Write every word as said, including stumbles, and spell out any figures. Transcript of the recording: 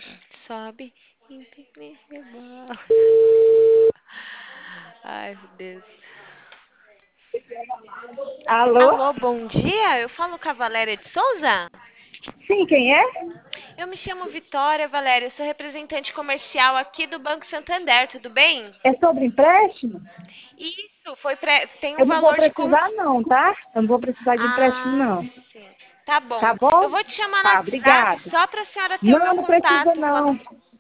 Sobe e me rebola. Ai, meu Deus. Alô? Alô, bom dia. Eu falo com a Valéria de Souza? Sim, quem é? Eu me chamo Vitória, Valéria. Eu sou representante comercial aqui do Banco Santander. Tudo bem? É sobre empréstimo? Isso, foi pré... tem um Eu não vou valor de cons... precisar não, tá? Eu não vou precisar de empréstimo Ah, não. sim. Tá Tá bom. Eu bom? vou te chamar no Tá, WhatsApp obrigada. só para a senhora ter o Não, meu não precisa contato, não. Valéria.